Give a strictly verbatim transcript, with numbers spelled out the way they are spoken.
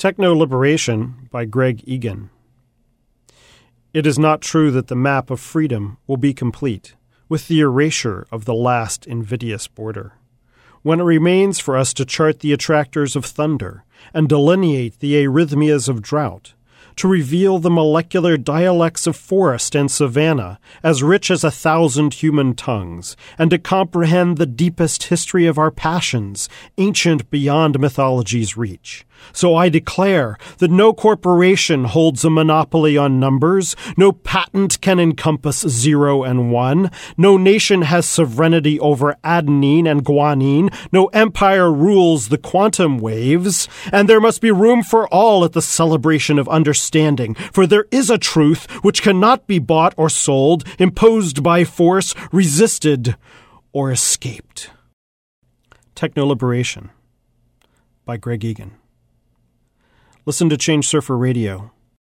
Techno-Liberation by Greg Egan. It is not true that the map of freedom will be complete with the erasure of the last invidious border, when it remains for us to chart the attractors of thunder and delineate the arrhythmias of drought, to reveal the molecular dialects of forest and savanna as rich as a thousand human tongues, and to comprehend the deepest history of our passions, ancient beyond mythology's reach. So I declare that no corporation holds a monopoly on numbers, no patent can encompass zero and one, no nation has sovereignty over adenine and guanine, no empire rules the quantum waves, and there must be room for all at the celebration of understanding, for there is a truth which cannot be bought or sold, imposed by force, resisted, or escaped. Techno-Liberation by Greg Egan. Listen to Change Surfer Radio